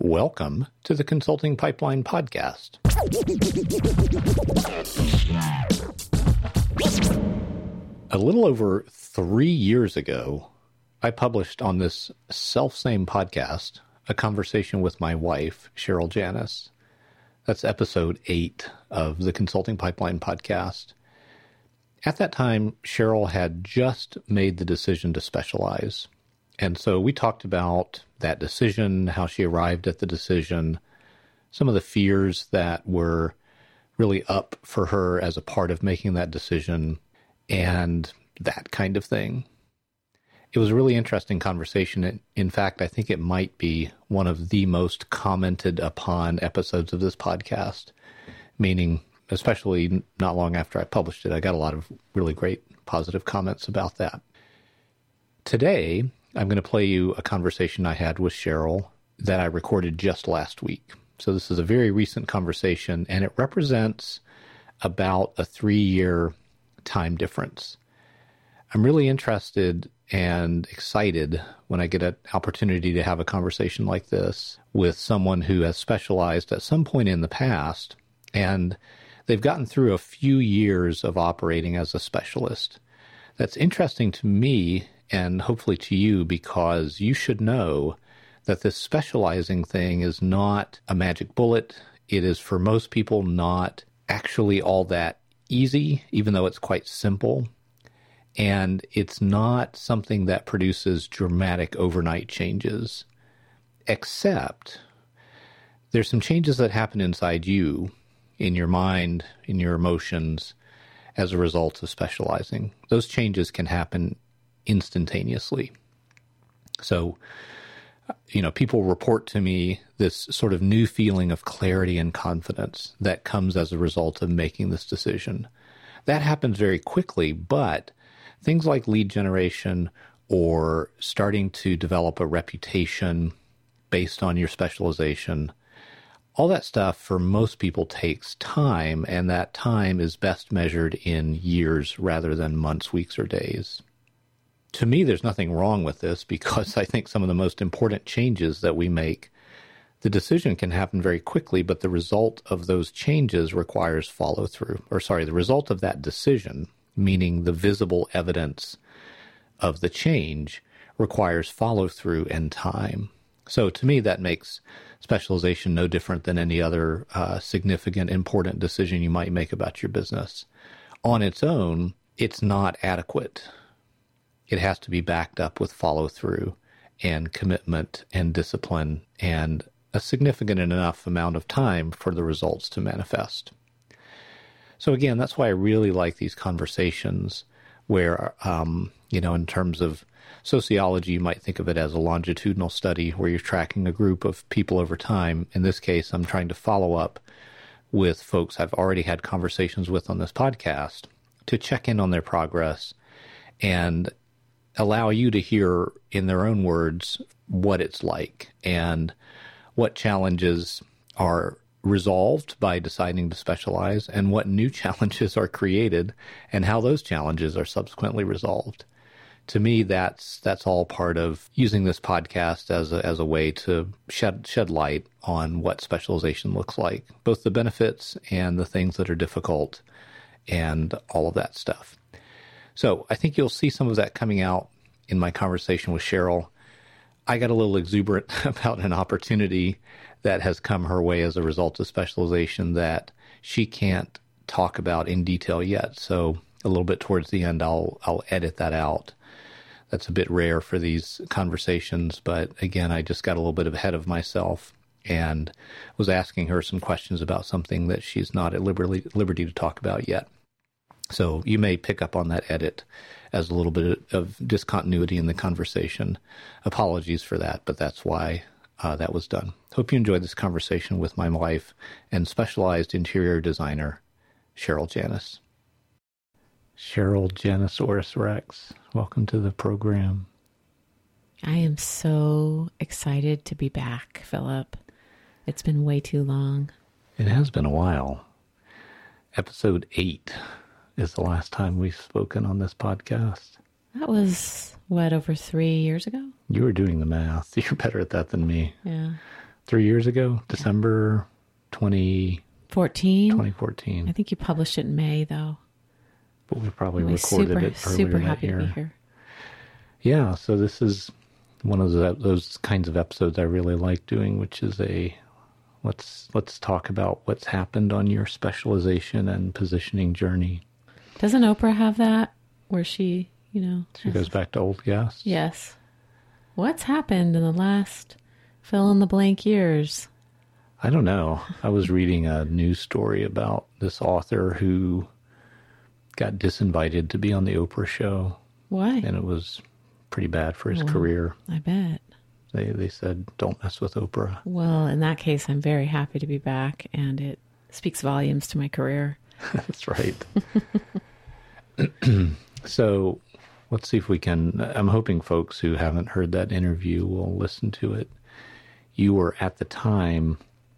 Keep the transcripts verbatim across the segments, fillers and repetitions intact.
Welcome to the Consulting Pipeline Podcast. A little over three years ago, I published on this self-same podcast a conversation with my wife, Cheryl Janis. That's episode eight of the Consulting Pipeline Podcast. At that time, Cheryl had just made the decision to specialize. And so we talked about that decision, how she arrived at the decision, some of the fears that were really up for her as a part of making that decision, and that kind of thing. It was a really interesting conversation. In fact, I think it might be one of the most commented upon episodes of this podcast, meaning especially not long after I published it, I got a lot of really great positive comments about that. Today, I'm going to play you a conversation I had with Cheryl that I recorded just last week. So this is a very recent conversation, and it represents about a three-year time difference. I'm really interested and excited when I get an opportunity to have a conversation like this with someone who has specialized at some point in the past, and they've gotten through a few years of operating as a specialist. That's interesting to me and hopefully to you, because you should know that this specializing thing is not a magic bullet. It is, for most people, not actually all that easy, even though it's quite simple. And it's not something that produces dramatic overnight changes, except there's some changes that happen inside you, in your mind, in your emotions, as a result of specializing. Those changes can happen instantaneously. So, you know, people report to me this sort of new feeling of clarity and confidence that comes as a result of making this decision. That happens very quickly, but things like lead generation or starting to develop a reputation based on your specialization, all that stuff for most people takes time, and that time is best measured in years rather than months, weeks, or days. To me, there's nothing wrong with this, because I think some of the most important changes that we make, the decision can happen very quickly, but the result of those changes requires follow-through. Or sorry, the result of that decision, meaning the visible evidence of the change, requires follow-through and time. So to me, that makes specialization no different than any other uh, significant, important decision you might make about your business. On its own, it's not adequate. It has to be backed up with follow-through and commitment and discipline and a significant enough amount of time for the results to manifest. So again, that's why I really like these conversations where, um, you know, in terms of sociology, you might think of it as a longitudinal study where you're tracking a group of people over time. In this case, I'm trying to follow up with folks I've already had conversations with on this podcast to check in on their progress and allow you to hear in their own words what it's like and what challenges are resolved by deciding to specialize and what new challenges are created and how those challenges are subsequently resolved. To me, that's that's all part of using this podcast as a, as a way to shed shed light on what specialization looks like, both the benefits and the things that are difficult and all of that stuff. So I think you'll see some of that coming out in my conversation with Cheryl. I got a little exuberant about an opportunity that has come her way as a result of specialization that she can't talk about in detail yet. So a little bit towards the end, I'll I'll edit that out. That's a bit rare for these conversations, but again, I just got a little bit ahead of myself and was asking her some questions about something that she's not at liberty, liberty to talk about yet. So you may pick up on that edit as a little bit of discontinuity in the conversation. Apologies for that, but that's why uh, that was done. Hope you enjoyed this conversation with my wife and specialized interior designer, Cheryl Janis. Cheryl Janisaurus Rex, welcome to the program. I am so excited to be back, Philip. It's been way too long. It has been a while. Episode eight is the last time we've spoken on this podcast. That was, what, over three years ago? You were doing the math. You're better at that than me. Yeah. Three years ago, December twenty fourteen. twenty fourteen. I think you published it in May, though. But we probably Anyway, recorded super, it earlier super that happy year. to be here. Yeah, so this is one of the, those kinds of episodes I really like doing, which is a let's let's talk about what's happened on your specialization and positioning journey. Doesn't Oprah have that where she, you know, She goes back to old guests. yes. What's happened in the last fill in the blank years? I don't know. I was reading a news story about this author who got disinvited to be on the Oprah show, Why? and it was pretty bad for his Well, career. I bet. They they said, don't mess with Oprah. Well, in that case, I'm very happy to be back, and it speaks volumes to my career. That's right. So let's see if we can, I'm hoping folks who haven't heard that interview will listen to it. You were at the time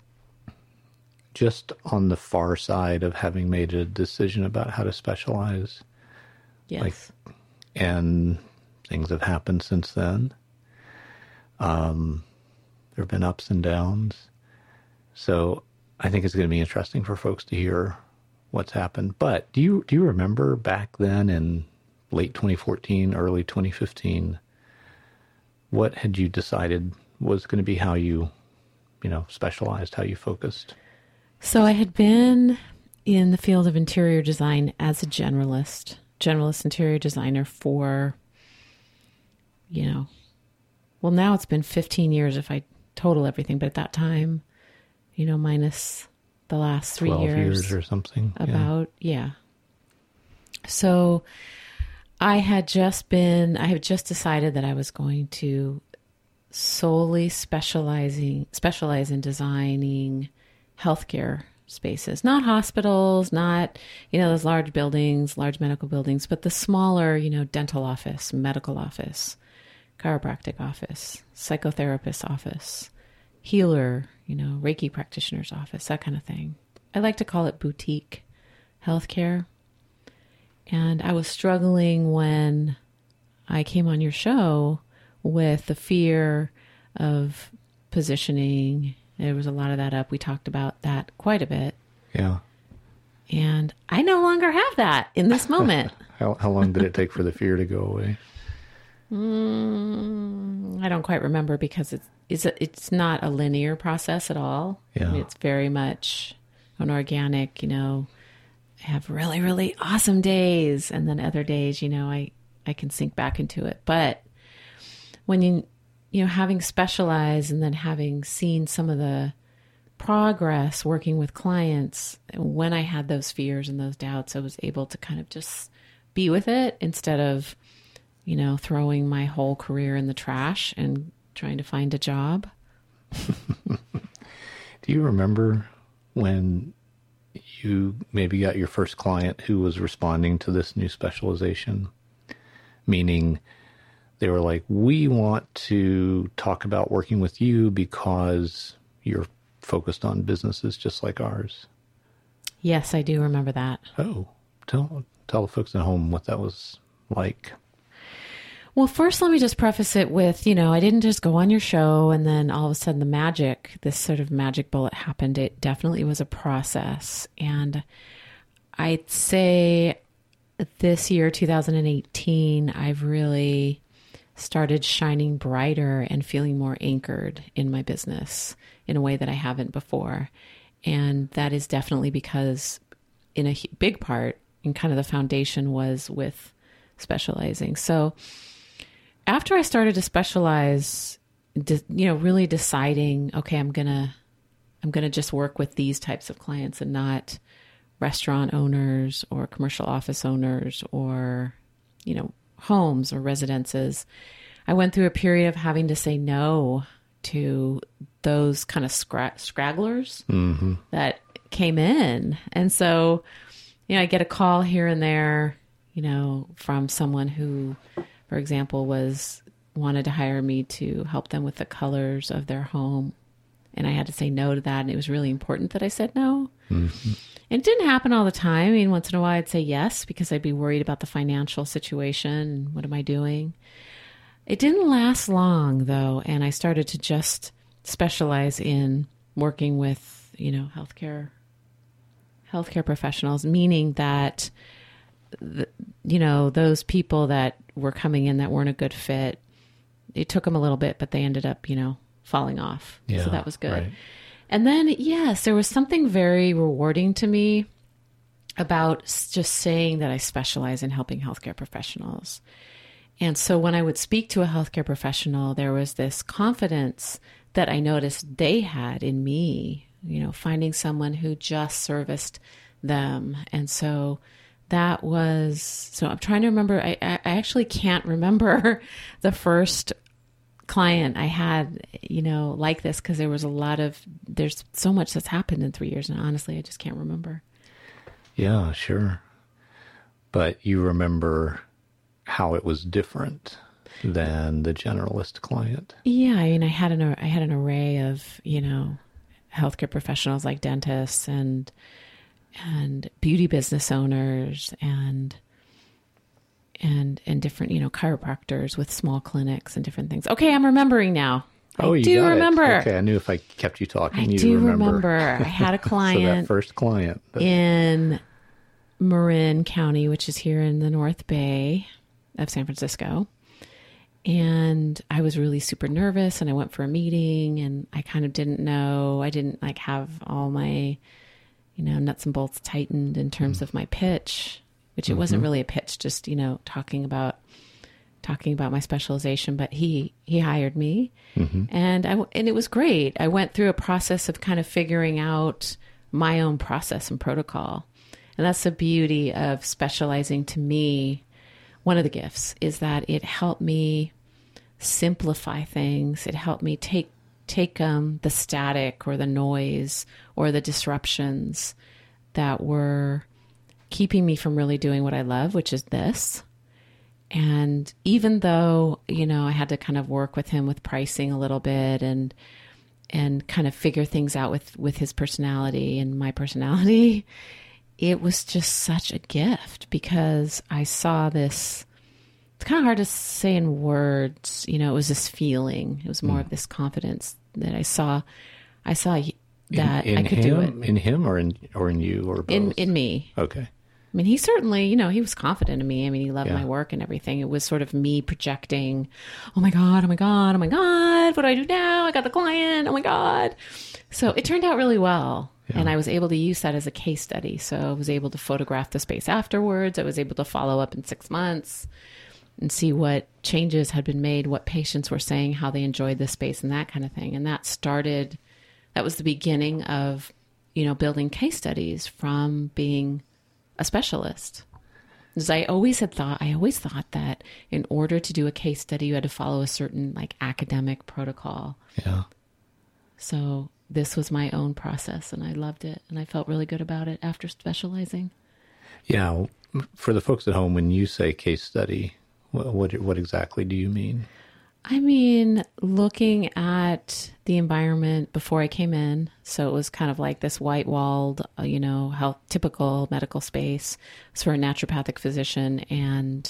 just on the far side of having made a decision about how to specialize. Yes. Like, and things have happened since then. Um, there have been ups and downs. So I think it's going to be interesting for folks to hear what's happened. But do you do you remember back then in late twenty fourteen, early twenty fifteen, what had you decided was going to be how you, you know, specialized, how you focused? So I had been in the field of interior design as a generalist, generalist interior designer for, you know, well, now it's been fifteen years if I total everything, but at that time, you know, minus the last three twelve years, years or something. about, yeah. So I had just been, I had just decided that I was going to solely specializing, specialize in designing healthcare spaces, not hospitals, not, you know, those large buildings, large medical buildings, but the smaller, you know, dental office, medical office, chiropractic office, psychotherapist office, healer, you know, Reiki practitioner's office, that kind of thing. I like to call it boutique healthcare. And I was struggling when I came on your show with the fear of positioning. There was a lot of that up. We talked about that quite a bit. Yeah. And I no longer have that in this moment. How, how long did it take for the fear to go away? Mm, I don't quite remember because it's it's, a, it's not a linear process at all. Yeah. I mean, it's very much an organic, you know, I have really, really awesome days. And then other days, you know, I, I can sink back into it. But when you, you know, having specialized and then having seen some of the progress working with clients, when I had those fears and those doubts, I was able to kind of just be with it instead of, you know, throwing my whole career in the trash and trying to find a job. Do you remember when you maybe got your first client who was responding to this new specialization? Meaning they were like, we want to talk about working with you because you're focused on businesses just like ours. Yes, I do remember that. Oh, tell, tell the folks at home what that was like. Well, first, let me just preface it with, you know, I didn't just go on your show and then all of a sudden the magic, this sort of magic bullet happened. It definitely was a process. And I'd say this year, two thousand eighteen, I've really started shining brighter and feeling more anchored in my business in a way that I haven't before. And that is definitely because in a big part, and kind of the foundation was with specializing. So after I started to specialize, de- you know, really deciding, okay, I'm going to, I'm going to just work with these types of clients and not restaurant owners or commercial office owners or, you know, homes or residences. I went through a period of having to say no to those kind of scra- scragglers Mm-hmm. that came in. And so, you know, I get a call here and there, you know, from someone who, for example, was wanted to hire me to help them with the colors of their home. And I had to say no to that. And it was really important that I said no. Mm-hmm. And it didn't happen all the time. I mean, once in a while I'd say yes, because I'd be worried about the financial situation. What am I doing? It didn't last long, though. And I started to just specialize in working with, you know, healthcare, healthcare professionals, meaning that, the, you know, those people that were coming in that weren't a good fit, it took them a little bit, but they ended up, you know, falling off. Yeah, so that was good. Right. And then, yes, there was something very rewarding to me about just saying that I specialize in helping healthcare professionals. And so when I would speak to a healthcare professional, there was this confidence that I noticed they had in me, you know, finding someone who just serviced them. And so that was, so I'm trying to remember, I, I actually can't remember the first client I had, you know, like this, because there was a lot of, there's so much that's happened in three years. And honestly, I just can't remember. Yeah, sure. But you remember how it was different than the generalist client. Yeah. I mean, I had an, I had an array of, you know, healthcare professionals like dentists and, and beauty business owners and, and, and different, you know, chiropractors with small clinics and different things. Okay. I'm remembering now. Oh, I you do got remember. It. Okay. I knew if I kept you talking, I you'd do remember. remember. I had a client. So that first client. That... in Marin County, which is here in the North Bay of San Francisco. And I was really super nervous and I went for a meeting and I kind of didn't know, I didn't like have all my, you know, nuts and bolts tightened in terms mm. of my pitch, which it mm-hmm. wasn't really a pitch, just, you know, talking about, talking about my specialization, but he, he hired me mm-hmm. and I, and it was great. I went through a process of kind of figuring out my own process and protocol. And that's the beauty of specializing to me. One of the gifts is that it helped me simplify things. It helped me take take um, the static or the noise or the disruptions that were keeping me from really doing what I love, which is this. And even though, you know, I had to kind of work with him with pricing a little bit and and kind of figure things out with, with his personality and my personality, it was just such a gift because I saw this, it's kind of hard to say in words, you know, it was this feeling, it was more mm. of this confidence that I saw, I saw that in, in I could him, do it. In him or in, or in you or both? In, in me. Okay. I mean, he certainly, you know, he was confident in me. I mean, he loved yeah. my work and everything. It was sort of me projecting, oh my God, oh my God, oh my God, what do I do now? I got the client. Oh my God. So it turned out really well. Yeah. And I was able to use that as a case study. So I was able to photograph the space afterwards. I was able to follow up in six months and see what changes had been made, what patients were saying, how they enjoyed the space and that kind of thing. And that started, that was the beginning of, you know, building case studies from being a specialist. Because I always had thought, I always thought that in order to do a case study, you had to follow a certain like academic protocol. Yeah. So this was my own process and I loved it and I felt really good about it after specializing. Yeah. For the folks at home, when you say case study, what, what, what exactly do you mean? I mean, looking at the environment before I came in. So it was kind of like this white walled, uh, you know, health, typical medical space. It's for a naturopathic physician and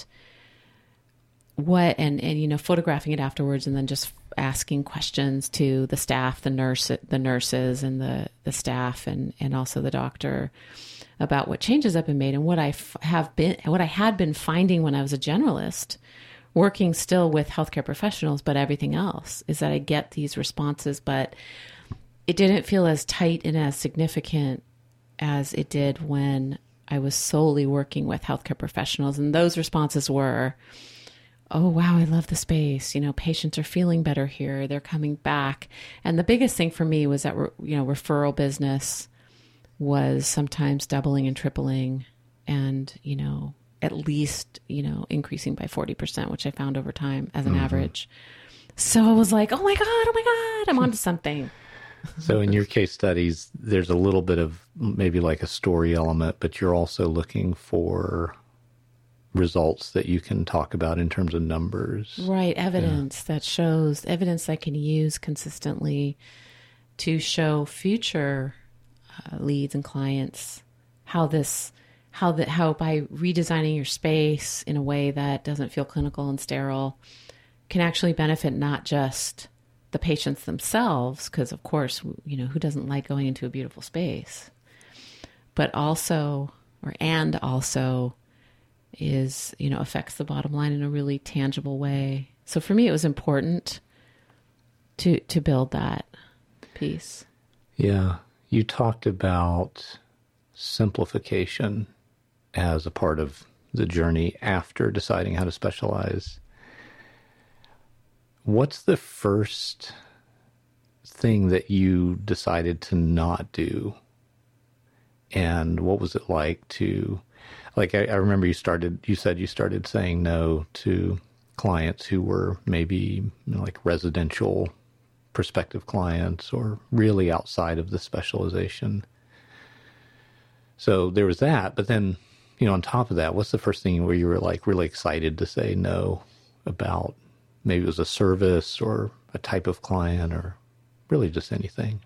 what, and, and, you know, photographing it afterwards and then just asking questions to the staff, the nurse, the nurses and the, the staff and, and also the doctor about what changes have been made and what I f- have been, what I had been finding when I was a generalist, working still with healthcare professionals, but everything else is that I get these responses, but it didn't feel as tight and as significant as it did when I was solely working with healthcare professionals. And those responses were, oh, wow, I love the space. You know, patients are feeling better here. They're coming back. And the biggest thing for me was that, you know, referral business was sometimes doubling and tripling and, you know, at least, you know, increasing by forty percent, which I found over time as an mm-hmm. average. So I was like, oh my God, oh my God, I'm onto something. So in your case studies, there's a little bit of maybe like a story element, but you're also looking for results that you can talk about in terms of numbers. Right. Evidence yeah. that shows, evidence I can use consistently to show future uh, leads and clients how this How that how by redesigning your space in a way that doesn't feel clinical and sterile can actually benefit not just the patients themselves, because of course, you know, who doesn't like going into a beautiful space, but also, or and also is, you know, affects the bottom line in a really tangible way. So for me, it was important to, to build that piece. Yeah. You talked about simplification as a part of the journey after deciding how to specialize. What's the first thing that you decided to not do? And what was it like to, like, I, I remember you started, you said you started saying no to clients who were maybe, you know, like residential prospective clients or really outside of the specialization. So there was that, but then, you know, on top of that, what's the first thing where you were like really excited to say no about? Maybe it was a service or a type of client or really just anything.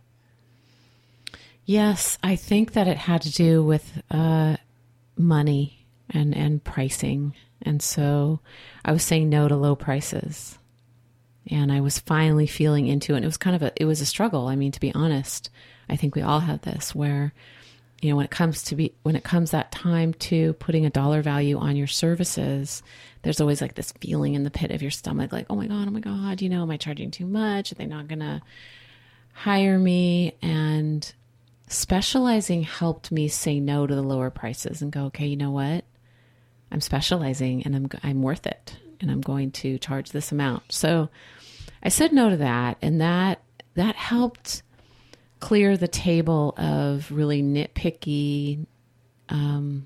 Yes, I think that it had to do with uh, money and, and pricing. And so I was saying no to low prices. And I was finally feeling into it. And it was kind of a, it was a struggle. I mean, to be honest, I think we all have this where, you know, when it comes to be, when it comes that time to putting a dollar value on your services, there's always like this feeling in the pit of your stomach, like, oh my God, oh my God, you know, am I charging too much? Are they not going to hire me? And specializing helped me say no to the lower prices and go, okay, you know what? I'm specializing and I'm, I'm worth it. And I'm going to charge this amount. So I said no to that. And that, that helped clear the table of really nitpicky, um,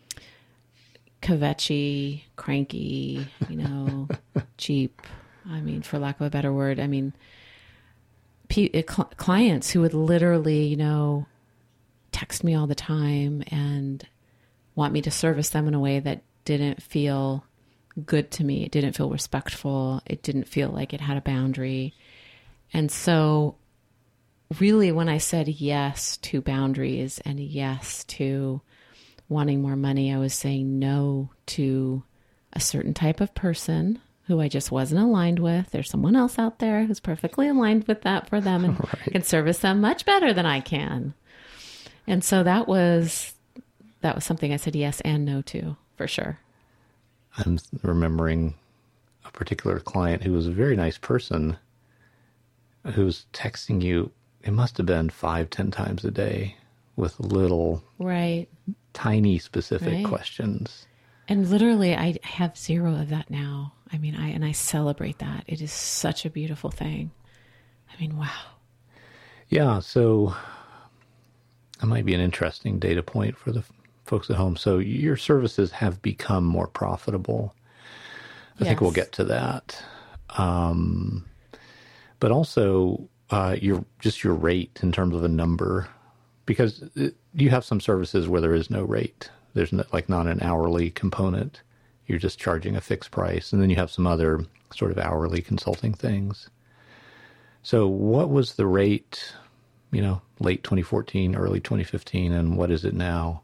kvetchy, cranky, you know, cheap. I mean, for lack of a better word, I mean, p- cl- clients who would literally, you know, text me all the time and want me to service them in a way that didn't feel good to me. It didn't feel respectful. It didn't feel like it had a boundary. And so really when I said yes to boundaries and yes to wanting more money, I was saying no to a certain type of person who I just wasn't aligned with. There's someone else out there who's perfectly aligned with that for them and right. can service them much better than I can. And so that was, that was something I said yes and no to, for sure. I'm remembering a particular client who was a very nice person who was texting you, it must have been five, ten times a day with little, right, tiny specific right. questions. And literally I have zero of that now. I mean, I, and I celebrate that. It is such a beautiful thing. I mean, wow. Yeah. So that might be an interesting data point for the folks at home. So your services have become more profitable. I yes. think we'll get to that. Um, but also uh, your just your rate in terms of a number, because it, you have some services where there is no rate. There's no, like not an hourly component. You're just charging a fixed price. And then you have some other sort of hourly consulting things. So what was the rate, you know, late twenty fourteen, early twenty fifteen, and what is it now?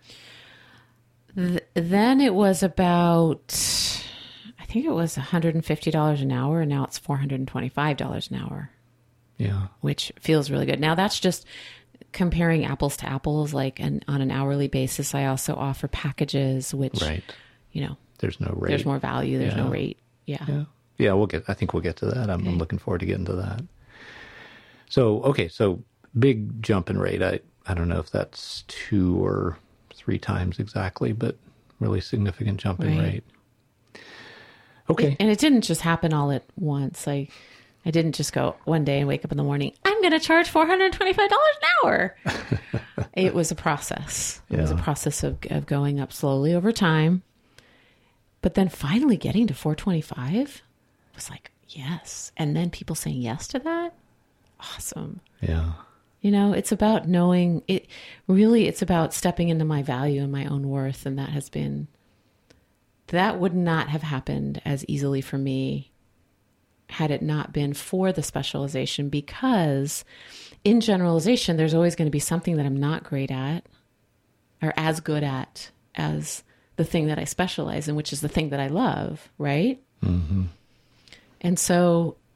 Then it was about, I think it was one hundred fifty dollars an hour, and now it's four hundred twenty-five dollars an hour. Yeah. Which feels really good. Now that's just comparing apples to apples, like an, on an hourly basis. I also offer packages, which, right. you know, there's no rate. There's more value. There's yeah. no rate. Yeah. Yeah. Yeah. We'll get, I think we'll get to that. I'm, okay. I'm looking forward to getting to that. So, okay. So big jump in rate. I, I don't know if that's two or three times exactly, but really significant jump in right. rate. Okay. It, and it didn't just happen all at once. Like I didn't just go one day and wake up in the morning, I'm going to charge four hundred twenty-five dollars an hour. It was a process. It yeah. was a process of, of going up slowly over time. But then finally getting to four twenty-five was like, yes. And then people saying yes to that. Awesome. Yeah. You know, it's about knowing it. Really, it's about stepping into my value and my own worth. And that has been, that would not have happened as easily for me had it not been for the specialization, because in generalization, there's always going to be something that I'm not great at or as good at as the thing that I specialize in, which is the thing that I love. Right. Mm-hmm. And so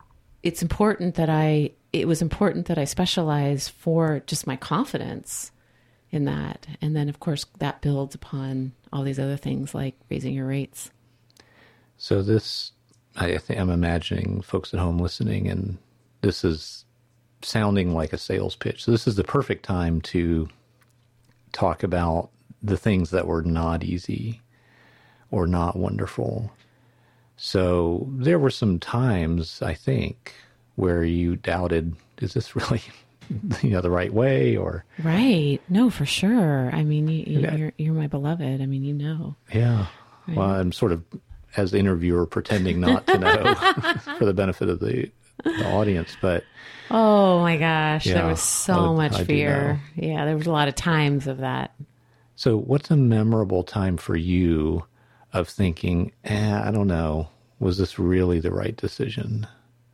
it's important that I, it was important that I specialize for just my confidence in that. And then of course that builds upon all these other things like raising your rates. So this, I think I'm imagining folks at home listening, and this is sounding like a sales pitch. So this is the perfect time to talk about the things that were not easy or not wonderful. So there were some times, I think, where you doubted, is this really, you know, the right way? Or right? No, for sure. I mean, you, you, you're you're my beloved. I mean, you know. Yeah. Right. Well, I'm sort of, as the interviewer, pretending not to know for the benefit of the, the audience, but oh my gosh, yeah, there was so I, much I fear. Yeah, there was a lot of times of that. So, what's a memorable time for you of thinking, eh, I don't know, was this really the right decision?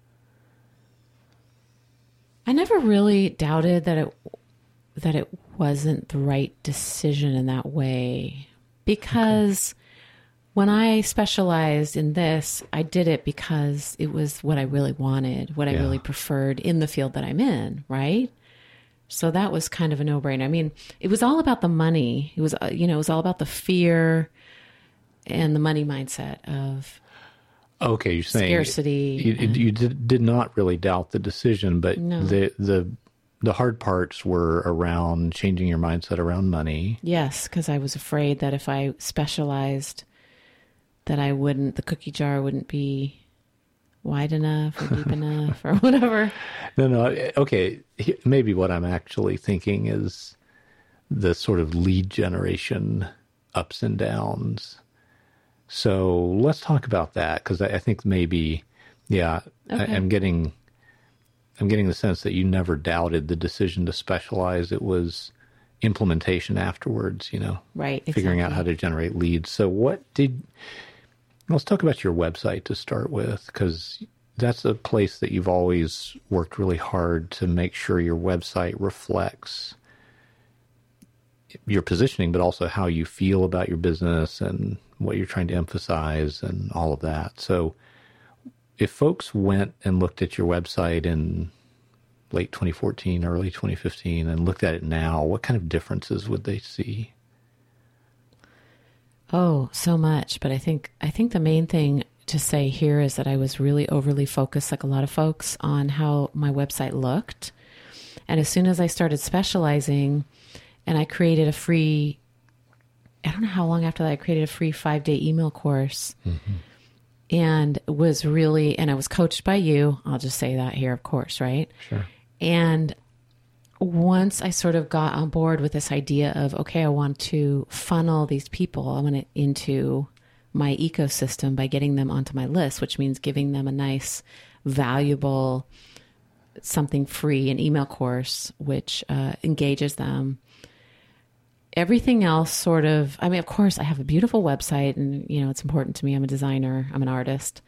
I never really doubted that it that it wasn't the right decision in that way, because okay. when I specialized in this, I did it because it was what I really wanted, what I yeah. really preferred in the field that I'm in, right? So that was kind of a no-brainer. I mean, it was all about the money. It was, uh, you know, it was all about the fear and the money mindset of okay, you're saying scarcity. You, and, you did, did not really doubt the decision, but no. the the the hard parts were around changing your mindset around money. Yes, because I was afraid that if I specialized, that I wouldn't, the cookie jar wouldn't be wide enough or deep enough or whatever. No, no. Okay, maybe what I'm actually thinking is the sort of lead generation ups and downs. So let's talk about that, because I, I think maybe, yeah, okay. I, I'm getting, I'm getting the sense that you never doubted the decision to specialize. It was implementation afterwards, you know, right? Figuring exactly. out how to generate leads. So what did? Let's talk about your website to start with, because that's a place that you've always worked really hard to make sure your website reflects your positioning, but also how you feel about your business and what you're trying to emphasize and all of that. So if folks went and looked at your website in late twenty fourteen, early twenty fifteen, and looked at it now, what kind of differences would they see? Oh, so much. But I think I think the main thing to say here is that I was really overly focused, like a lot of folks, on how my website looked. And as soon as I started specializing, and I created a free, I don't know how long after that, I created a free five-day email course. Mm-hmm. And was really, and I was coached by you. I'll just say that here, of course, right? Sure. And once I sort of got on board with this idea of, okay, I want to funnel these people, I want it into my ecosystem by getting them onto my list, which means giving them a nice, valuable, something free, an email course, which uh, engages them. Everything else sort of, I mean, of course, I have a beautiful website and, you know, it's important to me. I'm a designer. I'm an artist.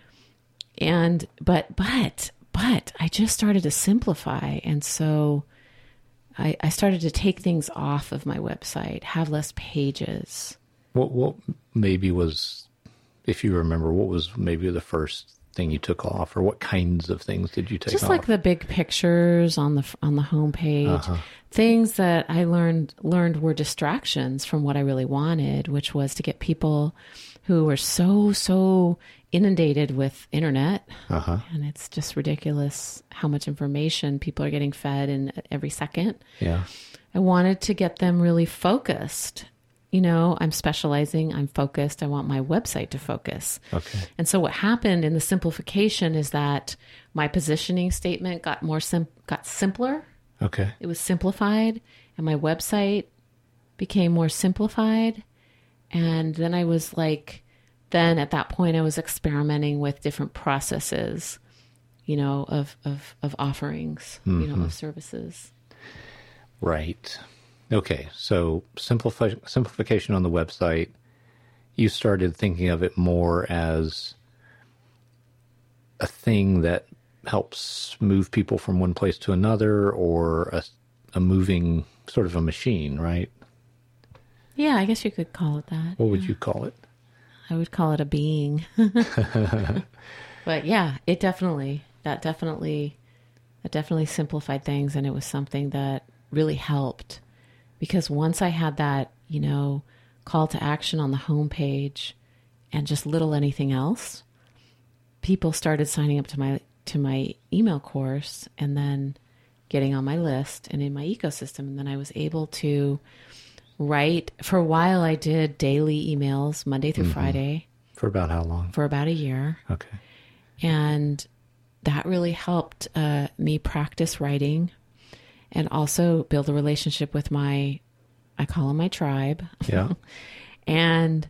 And, but, but, but I just started to simplify. And so I, I started to take things off of my website, have less pages. What, what maybe was, if you remember, what was maybe the first thing you took off, or what kinds of things did you take Just off? Just like the big pictures on the on the homepage, uh-huh. things that I learned learned were distractions from what I really wanted, which was to get people who were so so inundated with internet, uh-huh. and it's just ridiculous how much information people are getting fed in every second. Yeah, I wanted to get them really focused. You know, I'm specializing, I'm focused, I want my website to focus. Okay. And so what happened in the simplification is that my positioning statement got more sim- got simpler. Okay. It was simplified, and my website became more simplified. And then I was like, then at that point I was experimenting with different processes, you know, of, of, of offerings, mm-hmm. you know, of services. Right. Okay, so simplify, simplification on the website, you started thinking of it more as a thing that helps move people from one place to another, or a, a moving sort of a machine, right? Yeah, I guess you could call it that. What yeah. would you call it? I would call it a being. But yeah, it definitely, that definitely, that definitely simplified things. And it was something that really helped, because once I had that, you know, call to action on the homepage and just little anything else, people started signing up to my, to my email course and then getting on my list and in my ecosystem. And then I was able to write. For a while, I did daily emails Monday through mm-hmm. Friday. For about how long? For about a year. Okay. And that really helped uh, me practice writing and also build a relationship with my, I call them my tribe. Yeah. And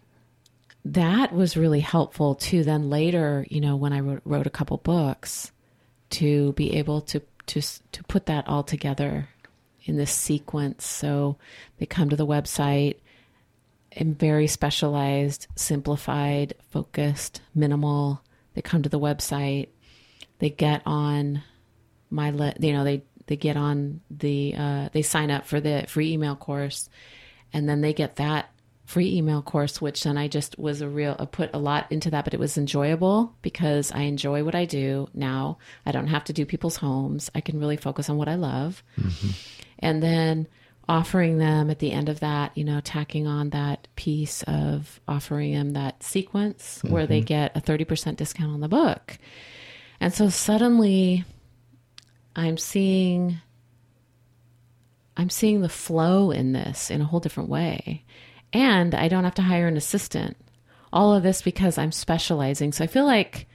that was really helpful too. Then later, you know, when I wrote, wrote a couple books, to be able to, to, to put that all together in this sequence. So they come to the website and very specialized, simplified, focused, minimal. They come to the website, they get on my, le- you know, they, they get on the, uh, they sign up for the free email course, and then they get that free email course, which then I just was a real, I put a lot into that, but it was enjoyable because I enjoy what I do now. I don't have to do people's homes. I can really focus on what I love. Mm-hmm. And then offering them at the end of that, you know, tacking on that piece of offering them that sequence mm-hmm. where they get a thirty percent discount on the book. And so suddenly I'm seeing, I'm seeing the flow in this in a whole different way. And I don't have to hire an assistant. All of this because I'm specializing. So I feel like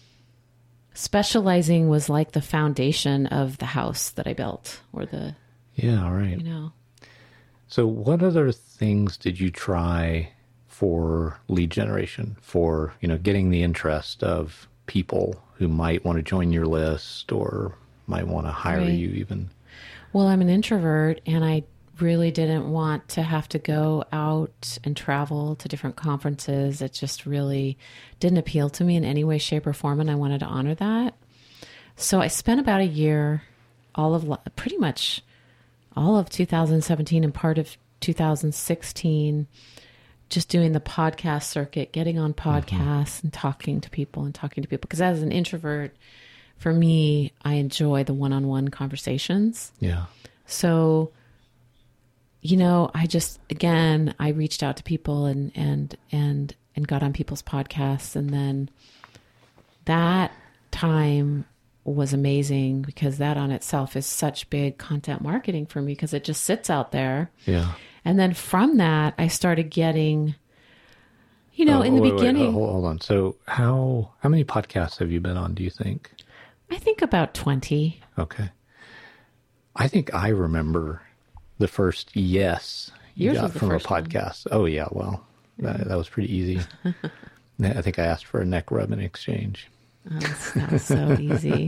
specializing was like the foundation of the house that I built, or the, yeah, right. You know. So what other things did you try for lead generation, for, you know, getting the interest of people who might want to join your list or might want to hire right. you even? Well, I'm an introvert, and I really didn't want to have to go out and travel to different conferences. It just really didn't appeal to me in any way, shape, or form, and I wanted to honor that. So I spent about a year, all of pretty much all of two thousand seventeen and part of two thousand sixteen, just doing the podcast circuit, getting on podcasts mm-hmm. and talking to people and talking to people. Because as an introvert, for me, I enjoy the one-on-one conversations. Yeah. So, you know, I just, again, I reached out to people and, and, and, and got on people's podcasts. And then that time was amazing, because that on itself is such big content marketing for me, because it just sits out there. Yeah. And then from that, I started getting, you know, oh, in the wait, beginning. Wait, hold, hold on. So how, how many podcasts have you been on, do you think? I think about twenty. Okay. I think I remember the first yes you Yours got from a podcast. One. Oh, yeah. Well, that, that was pretty easy. I think I asked for a neck rub in exchange. Oh, that was so easy.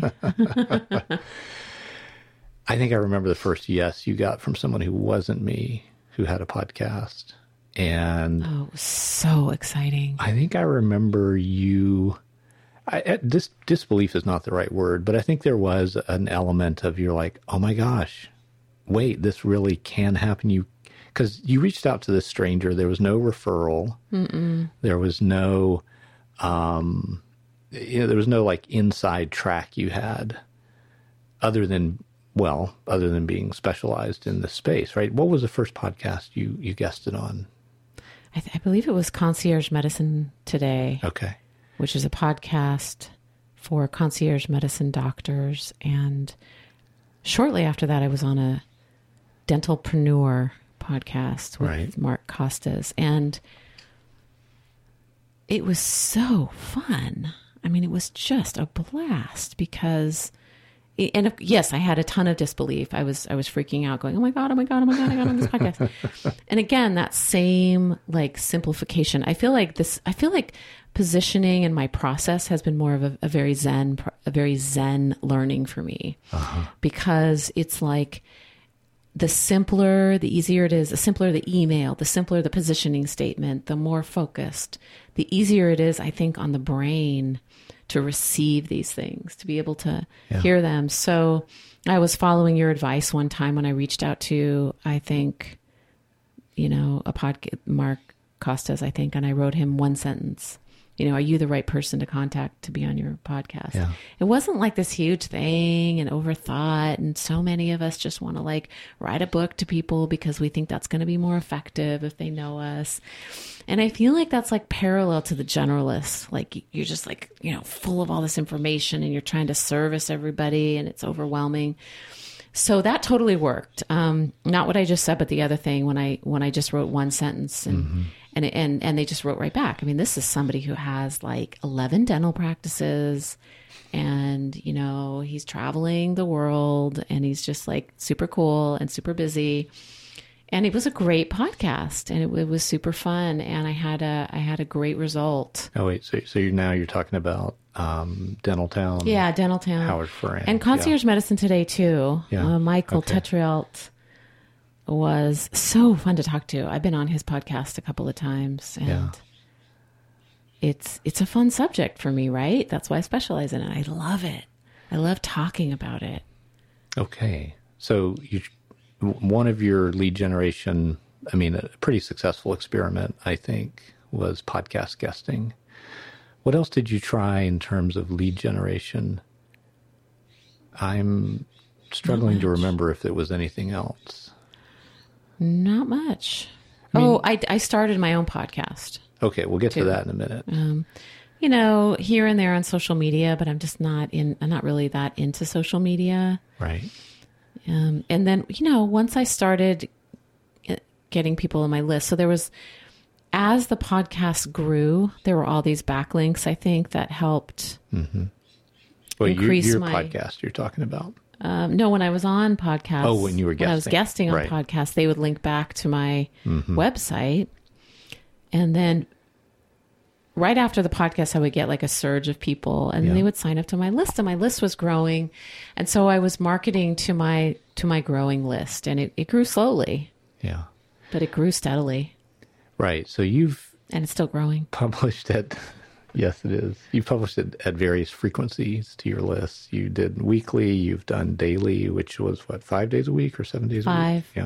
I think I remember the first yes you got from someone who wasn't me, who had a podcast. And oh, it was so exciting. I think I remember you, I, this disbelief is not the right word, but I think there was an element of you're like, oh my gosh, wait, this really can happen. You, because you reached out to this stranger. There was no referral. Mm-mm. There was no, um, you know, there was no like inside track you had other than, well, other than being specialized in the space, right? What was the first podcast you, you guested on? I, th- I believe it was Concierge Medicine Today. Okay. Which is a podcast for concierge medicine doctors. And shortly after that, I was on a Dentalpreneur podcast with right. Mark Costas. And it was so fun. I mean, it was just a blast because, and if, yes, I had a ton of disbelief. I was, I was freaking out going, oh my God, oh my God, oh my God, I got on this podcast. And again, that same like simplification. I feel like this, I feel like positioning in my process has been more of a, a very Zen, a very Zen learning for me uh-huh. because it's like the simpler, the easier it is, the simpler the email, the simpler the positioning statement, the more focused, the easier it is, I think, on the brain to receive these things, to be able to yeah. hear them. So I was following your advice one time when I reached out to, I think, you know, a podcast, Mark Costas, I think, and I wrote him one sentence. You know, are you the right person to contact to be on your podcast? Yeah. It wasn't like this huge thing and overthought. And so many of us just want to like write a book to people because we think that's going to be more effective if they know us. And I feel like that's like parallel to the generalist. Like you're just like, you know, full of all this information and you're trying to service everybody and it's overwhelming. So that totally worked. Um, not what I just said, but the other thing when I, when I just wrote one sentence and, mm-hmm. and, and, and they just wrote right back. I mean, this is somebody who has like eleven dental practices and, you know, he's traveling the world and he's just like super cool and super busy. And it was a great podcast and it, it was super fun. And I had a, I had a great result. Oh, wait. So, so you're now you're talking about um, Dental Town. Yeah, Dental Town. Howard Farran. And Concierge yeah. Medicine Today, too. Yeah. Uh, Michael okay. Tetrialt was so fun to talk to. I've been on his podcast a couple of times. And yeah. it's it's a fun subject for me, right? That's why I specialize in it. I love it. I love talking about it. Okay. So you, one of your lead generation, I mean, a pretty successful experiment, I think, was podcast guesting. What else did you try in terms of lead generation? I'm struggling to remember if there was anything else. Not much. I mean, oh, I, I started my own podcast. Okay, we'll get too. to that in a minute. Um, you know, here and there on social media, but I'm just not in. I'm not really that into social media. Right. Um, and then, you know, once I started getting people on my list, so there was. As the podcast grew, there were all these backlinks, I think, that helped mm-hmm. well, increase your, your my... podcast you're talking about? Um, no, when I was on podcasts. Oh, when you were guesting. When I was guesting on right. podcasts, they would link back to my mm-hmm. website. And then right after the podcast, I would get like a surge of people and yeah. they would sign up to my list. And my list was growing. And so I was marketing to my to my growing list. And it, it grew slowly. Yeah. But it grew steadily. Right. So you've... And it's still growing. Published at... Yes, it is. You've published it at various frequencies to your list. You did weekly. You've done daily, which was, what, five days a week or seven days five. a week? Yeah.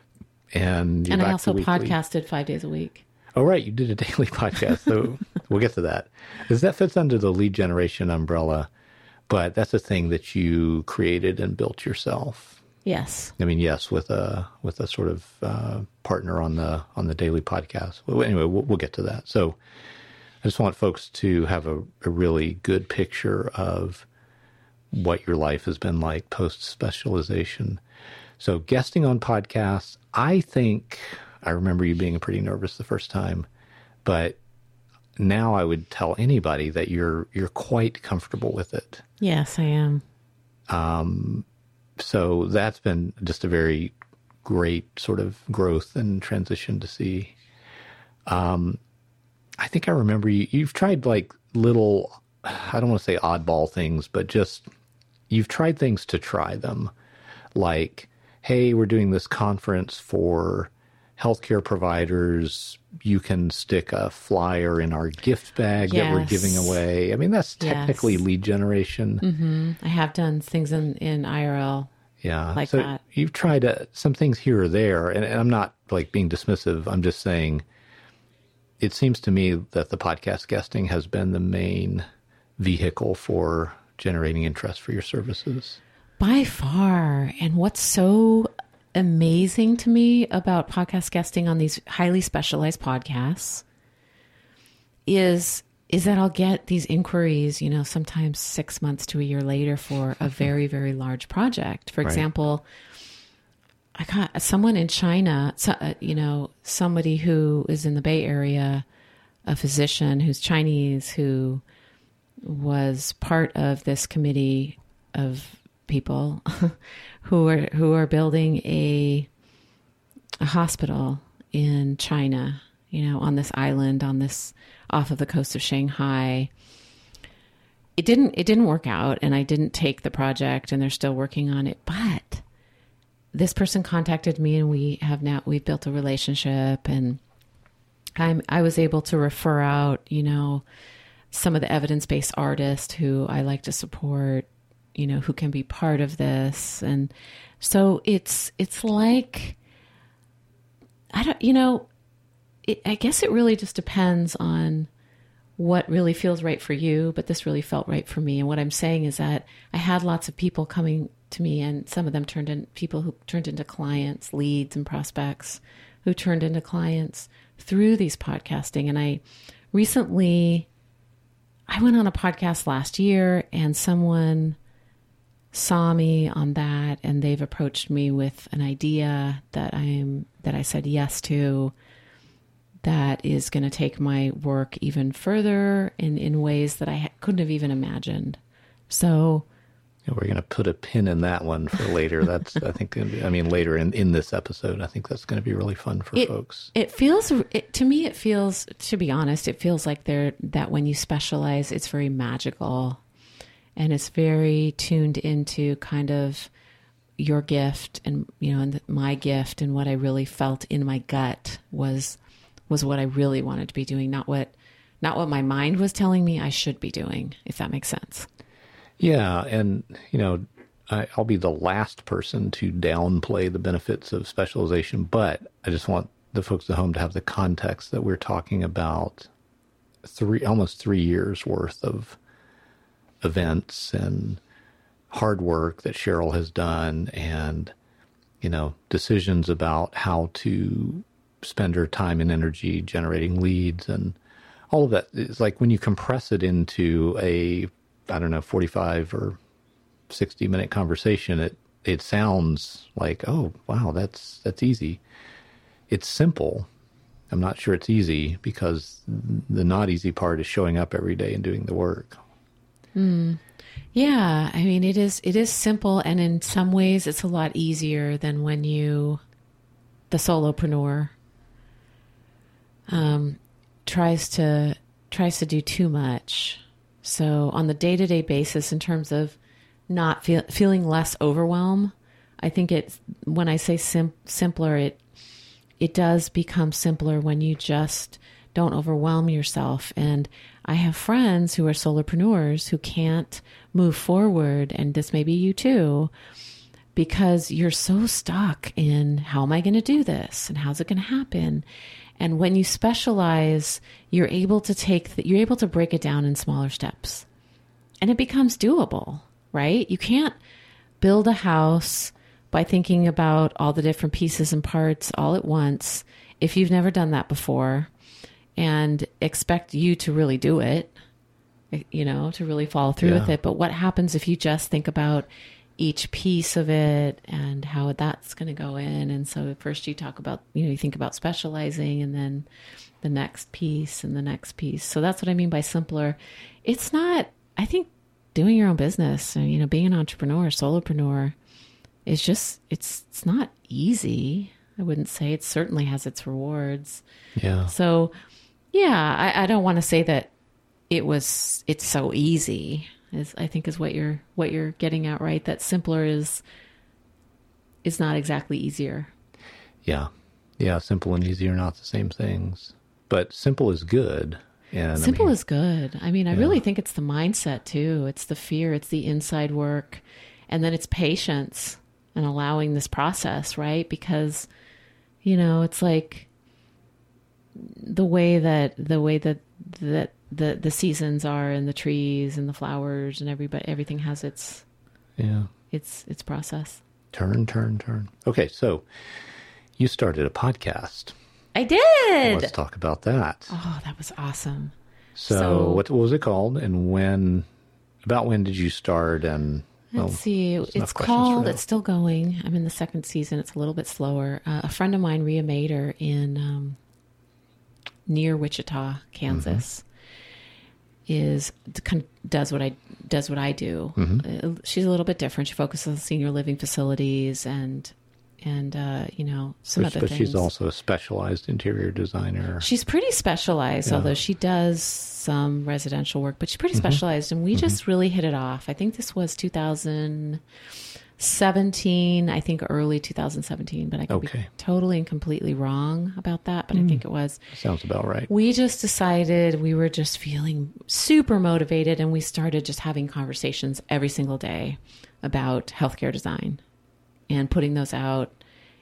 And you're And back I also to weekly. podcasted five days a week. Oh, right. You did a daily podcast. So we'll get to that. Because that fits under the lead generation umbrella. But that's a thing that you created and built yourself. Yes. I mean, yes, with a with a sort of uh, partner on the on the daily podcast. Well, anyway, we'll, we'll get to that. So I just want folks to have a, a really good picture of what your life has been like post-specialization. So guesting on podcasts, I think, I remember you being pretty nervous the first time, but now I would tell anybody that you're you're quite comfortable with it. Yes, I am. Um. So that's been just a very great sort of growth and transition to see. Um, I think I remember you, you've tried like little, I don't want to say oddball things, but just you've tried things to try them. Like, hey, we're doing this conference for healthcare providers. You can stick a flyer in our gift bag yes. that we're giving away. I mean, that's technically yes. lead generation. Mm-hmm. I have done things in, in I R L. Yeah. Like so that. You've tried uh, some things here or there, and, and I'm not like being dismissive. I'm just saying it seems to me that the podcast guesting has been the main vehicle for generating interest for your services. By far. And what's so amazing to me about podcast guesting on these highly specialized podcasts is is that I'll get these inquiries, you know, sometimes six months to a year later for a very, very large project. For right. example, I got someone in China, so, uh, you know, somebody who is in the Bay Area, a physician who's Chinese, who was part of this committee of people who are who are building a a hospital in China, you know, on this island, on this off of the coast of Shanghai. It didn't it didn't work out, and I didn't take the project, and they're still working on it. But this person contacted me, and we have now we've built a relationship, and I'm I was able to refer out, you know, some of the evidence-based artists who I like to support, you know, who can be part of this. And so it's it's like, I don't, you know, it, I guess it really just depends on what really feels right for you, but this really felt right for me. And what I'm saying is that I had lots of people coming to me, and some of them turned in people who turned into clients, leads and prospects who turned into clients through these podcasting. And I recently, I went on a podcast last year, and someone saw me on that, and they've approached me with an idea that I'm, that I said yes to, that is going to take my work even further in, in ways that I ha- couldn't have even imagined. So yeah, we're going to put a pin in that one for later. That's, I think, gonna be, I mean, later in, in this episode, I think that's going to be really fun for it, folks. It feels, it, to me, it feels, to be honest, it feels like there, that when you specialize, it's very magical, and it's very tuned into kind of your gift, and, you know, and my gift, and what I really felt in my gut was was what I really wanted to be doing, not what not what my mind was telling me I should be doing, if that makes sense. Yeah, and, you know, I, I'll be the last person to downplay the benefits of specialization, but I just want the folks at home to have the context that we're talking about three, almost three years worth of events and hard work that Cheryl has done, and, you know, decisions about how to spend her time and energy generating leads, and all of that. It's like when you compress it into a, I don't know, forty-five or sixty minute conversation, it, it sounds like, oh, wow, that's, that's easy. It's simple. I'm not sure it's easy, because the not easy part is showing up every day and doing the work. Mm. Yeah. I mean, it is, it is simple. And in some ways it's a lot easier than when you, the solopreneur, um, tries to, tries to do too much. So on the day-to-day basis, in terms of not feel, feeling less overwhelm, I think it's, when I say sim- simpler, it, it does become simpler when you just don't overwhelm yourself. And I have friends who are solopreneurs who can't move forward, and this may be you too, because you're so stuck in, how am I going to do this? And how's it going to happen? And when you specialize, you're able to take, the, you're able to break it down in smaller steps, and it becomes doable, right? You can't build a house by thinking about all the different pieces and parts all at once if you've never done that before, and expect you to really do it, you know, to really follow through Yeah. with it. But what happens if you just think about each piece of it and how that's going to go in? And so first you talk about, you know, you think about specializing, and then the next piece and the next piece. So that's what I mean by simpler. It's not, I think doing your own business, you know, being an entrepreneur, solopreneur is just, it's, it's not easy. I wouldn't say. It certainly has its rewards. Yeah. So yeah, I, I don't want to say that it was, it's so easy, is I think is what you're, what you're getting at, right? That simpler is, is not exactly easier. Yeah. Yeah. Simple and easy are not the same things, but simple is good. And Simple I mean, is good. I mean, I Yeah. really think it's the mindset too. It's the fear, it's the inside work, and then it's patience and allowing this process, right? Because, you know, it's like the way that, the way that, that the, the seasons are, and the trees and the flowers and everybody, everything has its, yeah. its, its process. Turn, turn, turn. Okay. So you started a podcast. I did. Let's talk about that. Oh, that was awesome. So, So- what, what was it called, and when, about when did you start? And well, Let's see. there's enough It's questions for called, now. it's still going. I'm in the second season. It's a little bit slower. Uh, a friend of mine, Rhea Mader, in um, near Wichita, Kansas, is kind of does what I does what I do. Mm-hmm. Uh, she's a little bit different. She focuses on senior living facilities and and uh, you know, some but, other but things. she's also a specialized interior designer. She's pretty specialized, Yeah. although she does some residential work, but she's pretty Mm-hmm. specialized. And we just really hit it off. I think this was two thousand seventeen, I think early two thousand seventeen, but I could be Okay. totally and completely wrong about that. But I think it was. Sounds about right. We just decided we were just feeling super motivated, and we started just having conversations every single day about healthcare design and putting those out.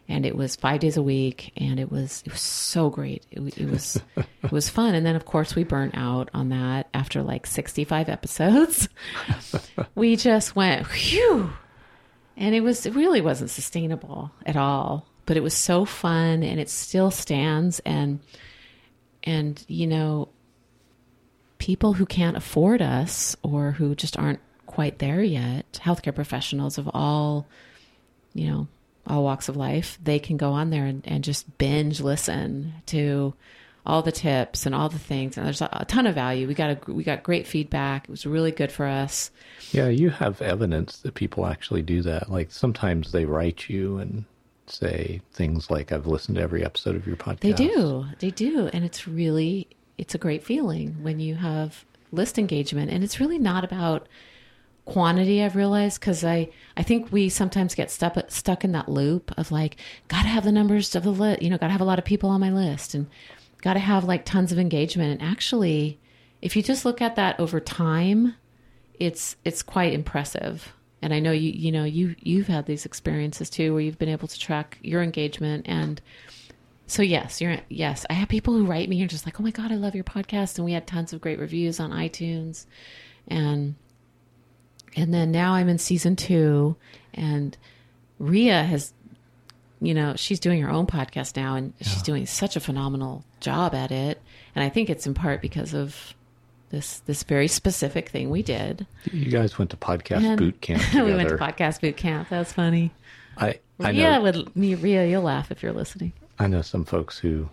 and it was five days a week, and it was it was so great. It, it was it was fun, and then of course we burnt out on that after like sixty-five episodes. We just went whew, and it was it really wasn't sustainable at all. But it was so fun, and it still stands. And and you know, people who can't afford us or who just aren't quite there yet, healthcare professionals of all, you know, all walks of life, they can go on there and, and just binge listen to all the tips and all the things. And there's a, a ton of value. We got a, we got great feedback. It was really good for us. Yeah, you have evidence that people actually do that. Like sometimes they write you and say things like, I've listened to every episode of your podcast. They do. They do. And it's really, it's a great feeling when you have list engagement. And it's really not about quantity, I've realized, because I, I think we sometimes get stuck stuck in that loop of like, gotta have the numbers of the list, you know, gotta have a lot of people on my list and gotta have like tons of engagement. And actually, if you just look at that over time, it's it's quite impressive. And I know you you know you you've had these experiences too, where you've been able to track your engagement. And so yes, you're yes, I have people who write me and just like, oh my God, I love your podcast, and we had tons of great reviews on iTunes, and. And then now I'm in season two, and Rhea has, you know, she's doing her own podcast now, and yeah. she's doing such a phenomenal job at it. And I think it's in part because of this this very specific thing we did. You guys went to podcast and boot camp together. We went to podcast boot camp. That was funny. I, I Rhea know, would, Rhea, you'll laugh if you're listening. I know some folks who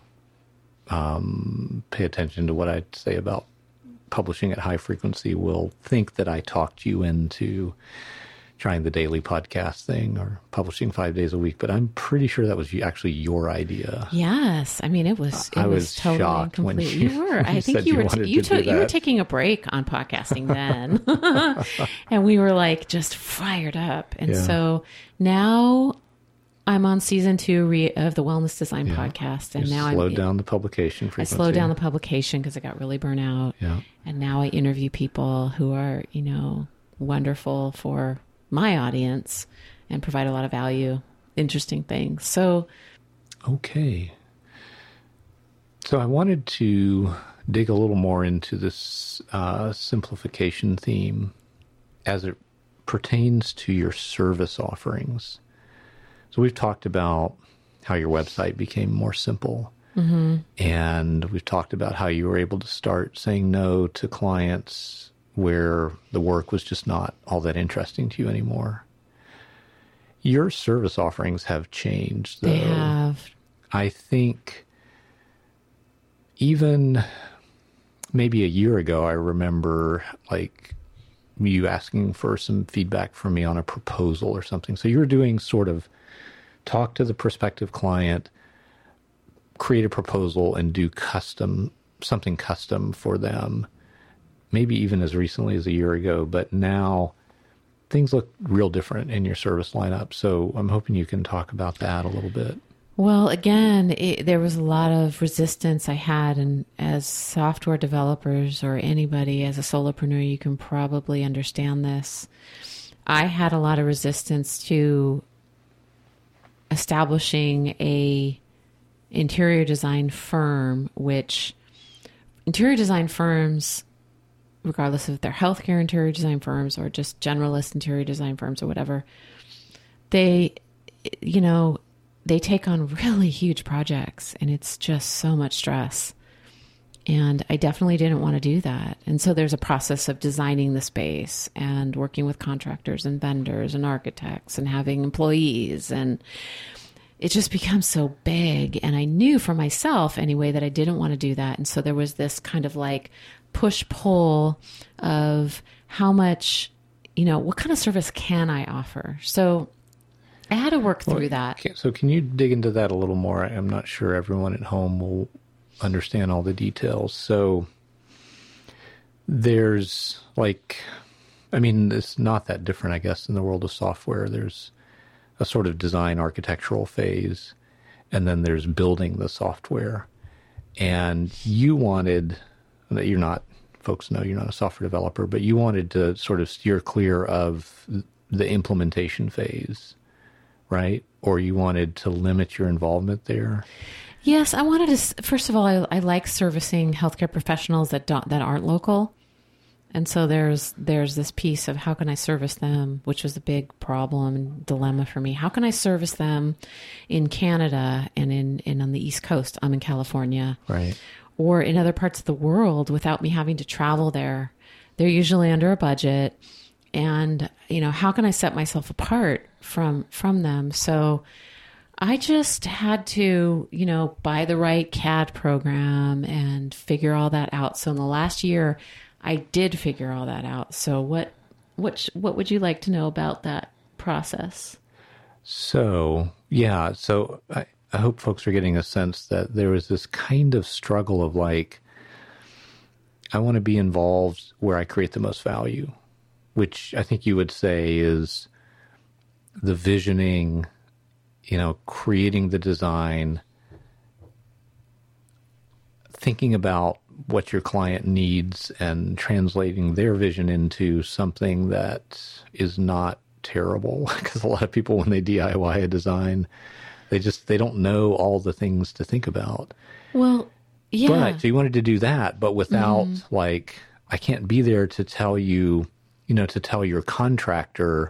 um, pay attention to what I say about publishing at high frequency will think that I talked you into trying the daily podcast thing or publishing five days a week, but I'm pretty sure that was actually your idea. Yes, I mean it was. It I was, was totally shocked when you, you were. I you think said you, you were. wanted T- you to took. do You were that. taking a break on podcasting then, and we were like just fired up. And Yeah. so now I'm on season two re- of the Wellness Design Yeah. podcast, and You now slowed I'm down the publication I frequency. slowed down the publication because I got really burnt out. Yeah. And now I interview people who are, you know, wonderful for my audience and provide a lot of value, interesting things. So, Okay. So I wanted to dig a little more into this uh, simplification theme as it pertains to your service offerings. So we've talked about how your website became more simple. Mm-hmm. And we've talked about how you were able to start saying no to clients where the work was just not all that interesting to you anymore. Your service offerings have changed, though. they have. I think even maybe a year ago, I remember like you asking for some feedback from me on a proposal or something. So you were doing sort of talk to the prospective client, create a proposal, and do custom, something custom for them, maybe even as recently as a year ago. But now things look real different in your service lineup. So I'm hoping you can talk about that a little bit. Well, again, it, there was a lot of resistance I had, and as software developers or anybody as a solopreneur, you can probably understand this. I had a lot of resistance to establishing a interior design firm, which interior design firms, regardless if they're healthcare interior design firms or just generalist interior design firms or whatever, they, you know, they take on really huge projects, and it's just so much stress. And I definitely didn't want to do that. And so there's a process of designing the space and working with contractors and vendors and architects and having employees. And it just becomes so big. And I knew for myself anyway that I didn't want to do that. And so there was this kind of like push-pull of how much, you know, what kind of service can I offer? So I had to work through Well, that. can- So can you dig into that a little more? I'm not sure everyone at home will understand all the details. So there's like, I mean, it's not that different, I guess, in the world of software. There's a sort of design architectural phase, and then there's building the software. And you wanted, you're not, folks know you're not a software developer, but you wanted to sort of steer clear of the implementation phase right? Or you wanted to limit your involvement there? Yes, I wanted to, first of all, I, I like servicing healthcare professionals that don't, that aren't local. And so there's there's this piece of how can I service them, which was a big problem and dilemma for me. How can I service them in Canada and in, in on the East Coast? I'm in California. Right. Or in other parts of the world without me having to travel there. They're usually under a budget. And, you know, how can I set myself apart from from them? So I just had to, you know, buy the right C A D program and figure all that out. So in the last year, I did figure all that out. So what, what, what would you like to know about that process? So, yeah. So I, I hope folks are getting a sense that there was this kind of struggle of like, I want to be involved where I create the most value, which I think you would say is the visioning, you know, creating the design, thinking about what your client needs and translating their vision into something that is not terrible. Because a lot of people, when they D I Y a design, they just, they don't know all the things to think about. Well, yeah. But, so you wanted to do that, but without mm. like, I can't be there to tell you, you know, to tell your contractor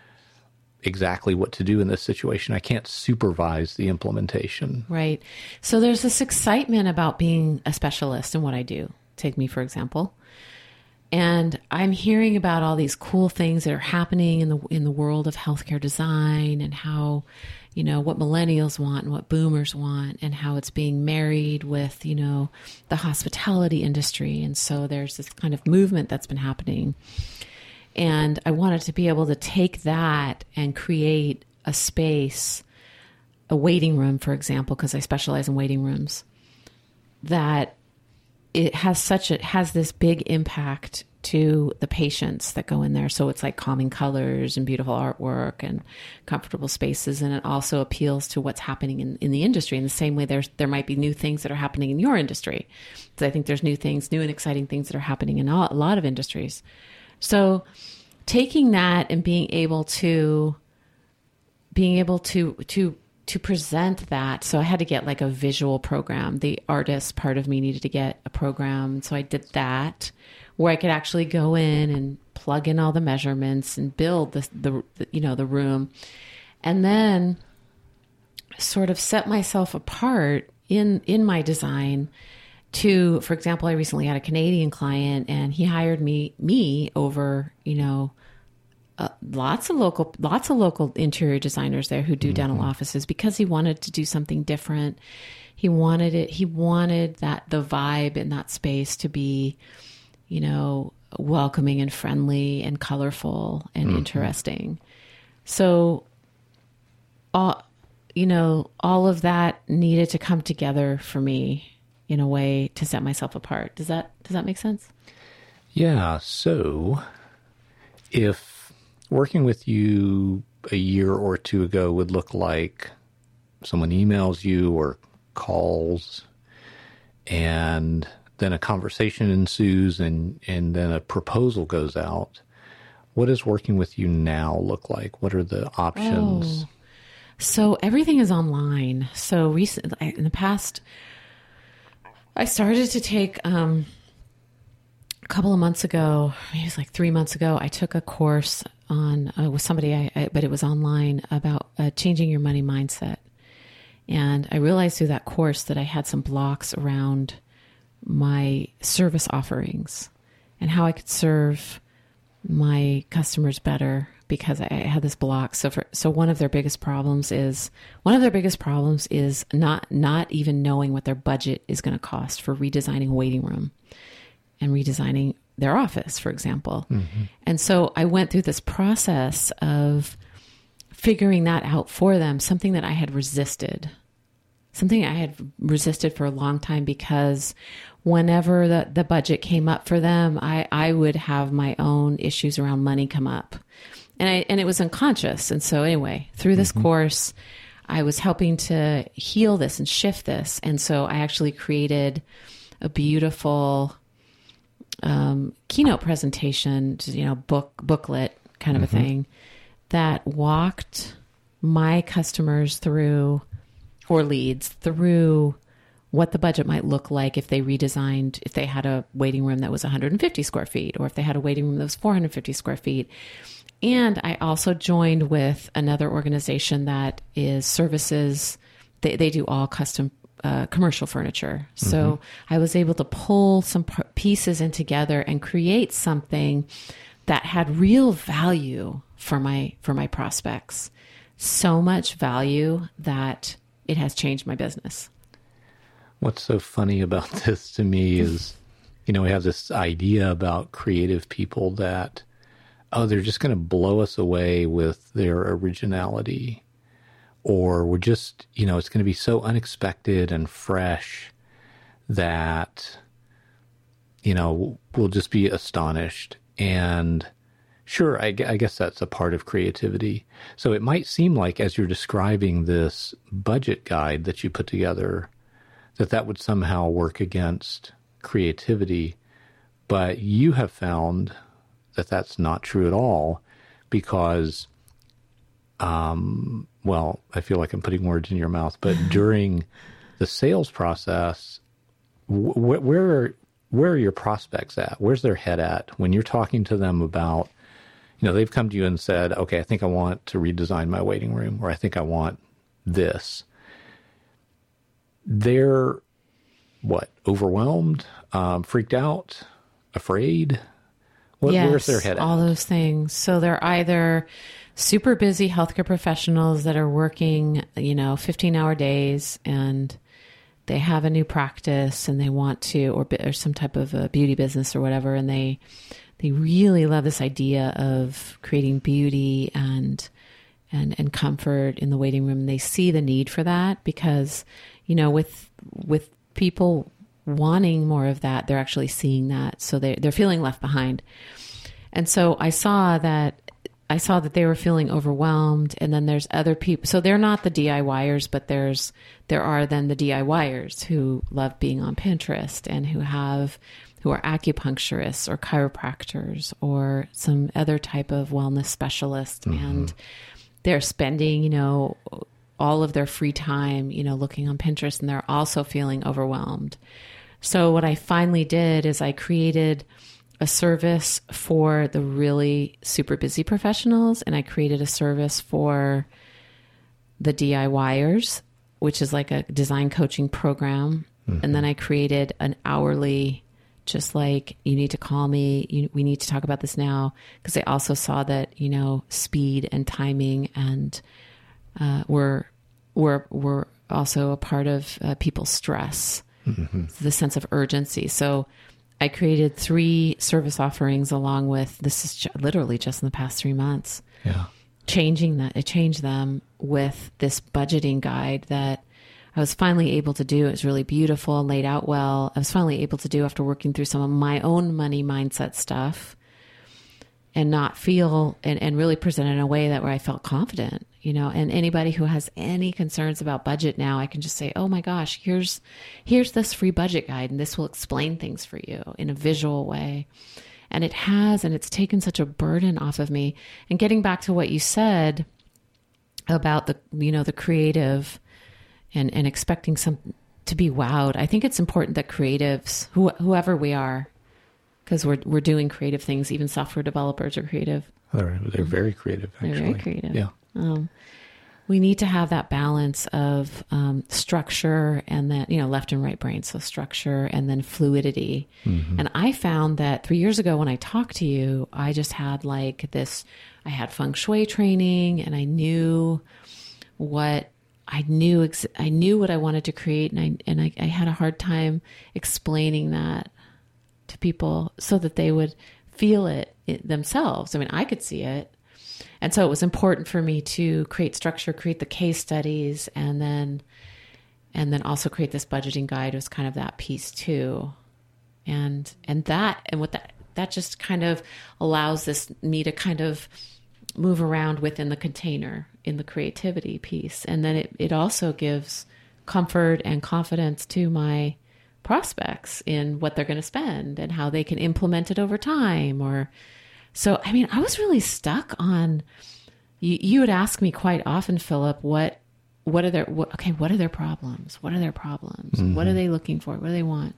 exactly what to do in this situation. I can't supervise the implementation. Right. So there's this excitement about being a specialist in what I do. Take me, for example. And I'm hearing about all these cool things that are happening in the in the world of healthcare design and how, you know, what millennials want and what boomers want and how it's being married with, you know, the hospitality industry. And so there's this kind of movement that's been happening. And I wanted to be able to take that and create a space, a waiting room, for example, because I specialize in waiting rooms, that it has such a, has this big impact to the patients that go in there. So it's like calming colors and beautiful artwork and comfortable spaces. And it also appeals to what's happening in, in the industry in the same way there's, there might be new things that are happening in your industry. So I think there's new things, new and exciting things that are happening in all, a lot of industries. So taking that and being able to, being able to, to, to present that. So I had to get like a visual program. The artist part of me needed to get a program. So I did that where I could actually go in and plug in all the measurements and build the, the, the you know, the room, and then sort of set myself apart in, in my design. To, for example, I recently had a Canadian client and he hired me, me over, you know, uh, lots of local, lots of local interior designers there who do mm-hmm. dental offices because he wanted to do something different. He wanted it, he wanted that, the vibe in that space to be, you know, welcoming and friendly and colorful and mm-hmm. interesting. So, all, you know, all of that needed to come together for me in a way to set myself apart. Does that, does that make sense? Yeah. So if working with you a year or two ago would look like someone emails you or calls and then a conversation ensues and, and then a proposal goes out, what does working with you now look like? What are the options? Oh. So everything is online. So recently, in the past, I started to take, um, a couple of months ago, maybe it was like three months ago, I took a course on, uh, with somebody, I, I, but it was online, about uh, changing your money mindset. And I realized through that course that I had some blocks around my service offerings and how I could serve my customers better because I had this block. So for, so one of their biggest problems is, one of their biggest problems is not, not even knowing what their budget is going to cost for redesigning a waiting room and redesigning their office, for example. Mm-hmm. And so I went through this process of figuring that out for them, something that I had resisted, something I had resisted for a long time because whenever the, the budget came up for them, I, I would have my own issues around money come up. And I, and it was unconscious. And so anyway, through this mm-hmm. course, I was helping to heal this and shift this. And so I actually created a beautiful um, keynote presentation, you know, book, booklet kind of mm-hmm. a thing that walked my customers through, or leads through, what the budget might look like if they redesigned, if they had a waiting room that was one hundred fifty square feet, or if they had a waiting room that was four hundred fifty square feet. And I also joined with another organization that is services, they, they do all custom uh, commercial furniture. So mm-hmm. I was able to pull some p- pieces in together and create something that had real value for my, for my prospects. So much value that it has changed my business. What's so funny about this to me is, you know, we have this idea about creative people that, oh, they're just going to blow us away with their originality, or we're just, you know, it's going to be so unexpected and fresh that, you know, we'll just be astonished. And sure, I, I guess that's a part of creativity. So it might seem like, as you're describing this budget guide that you put together, that that would somehow work against creativity, but you have found that that's not true at all, because, um, well, I feel like I'm putting words in your mouth, but during the sales process, wh- where are, where are your prospects at? Where's their head at when you're talking to them about, you know, they've come to you and said, okay, I think I want to redesign my waiting room, or I think I want this. They're what? Overwhelmed, um, freaked out, afraid? What, yes, where's their head at? All those things. So they're either super busy healthcare professionals that are working, you know, fifteen hour days, and they have a new practice and they want to, or, or some type of a beauty business or whatever. And they, they really love this idea of creating beauty and, and, and comfort in the waiting room. They see the need for that because, you know, with, with people wanting more of that, they're actually seeing that. So they, they're feeling left behind. And so I saw that, I saw that they were feeling overwhelmed. And then there's other people. So they're not the DIYers, but there's, there are then the DIYers who love being on Pinterest and who have, who are acupuncturists or chiropractors or some other type of wellness specialist. Mm-hmm. And they're spending, you know, all of their free time, you know, looking on Pinterest, and they're also feeling overwhelmed. So what I finally did is I created a service for the really super busy professionals, and I created a service for the DIYers, which is like a design coaching program. Mm-hmm. And then I created an hourly, just like, you need to call me, you, we need to talk about this now, because I also saw that, you know, speed and timing and uh, were were were also a part of uh, people's stress, mm-hmm. the sense of urgency. So I created three service offerings along with, this is ju- literally just in the past three months, yeah, changing that, I changed them with this budgeting guide that I was finally able to do. It was really beautiful and laid out well. I was finally able to do after working through some of my own money mindset stuff and not feel, and, and really present in a way that where I felt confident, you know, and anybody who has any concerns about budget now, I can just say, oh my gosh, here's, here's this free budget guide, and this will explain things for you in a visual way. And it has, and it's taken such a burden off of me. And getting back to what you said about the, you know, the creative and, and expecting some to be wowed. I think it's important that creatives, who, whoever we are, because we're we're doing creative things. Even software developers are creative. They're, they're very creative, actually. They're very creative. Yeah. Um, we need to have that balance of um, structure and that, you know, left and right brain. So structure and then fluidity. Mm-hmm. And I found that three years ago when I talked to you, I just had like this, I had feng shui training, and I knew what I knew, ex- I knew what I wanted to create. And I, and I, I had a hard time explaining that to people so that they would feel it, it themselves. I mean, I could see it. And so it was important for me to create structure, create the case studies, and then, and then also create this budgeting guide was kind of that piece too. And, and that, and what that, that just kind of allows this, me to kind of move around within the container in the creativity piece. And then it, it also gives comfort and confidence to my prospects in what they're going to spend and how they can implement it over time. Or so, I mean, I was really stuck on you, you would ask me quite often, Philip, what, what are their, what, okay, what are their problems? What are their problems? Mm-hmm. What are they looking for? What do they want?